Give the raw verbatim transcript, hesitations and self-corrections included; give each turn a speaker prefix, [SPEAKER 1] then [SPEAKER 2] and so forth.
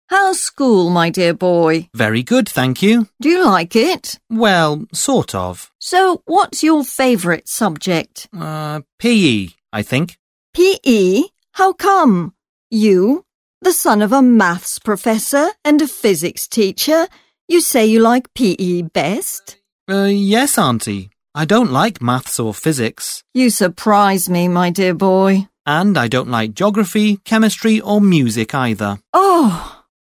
[SPEAKER 1] How's school, my dear boy?
[SPEAKER 2] Very good, thank you.
[SPEAKER 1] Do you like it?
[SPEAKER 2] Well, sort of.
[SPEAKER 1] So, what's your favourite subject?
[SPEAKER 2] Uh, P E, I think.
[SPEAKER 1] P E? How come? You, the son of a maths professor and a physics teacher, you say you like P E best?
[SPEAKER 2] Uh, yes, Auntie. I don't like maths or physics.
[SPEAKER 1] You surprise me, my dear boy.
[SPEAKER 2] And I don't like geography, chemistry or music either.
[SPEAKER 1] Oh!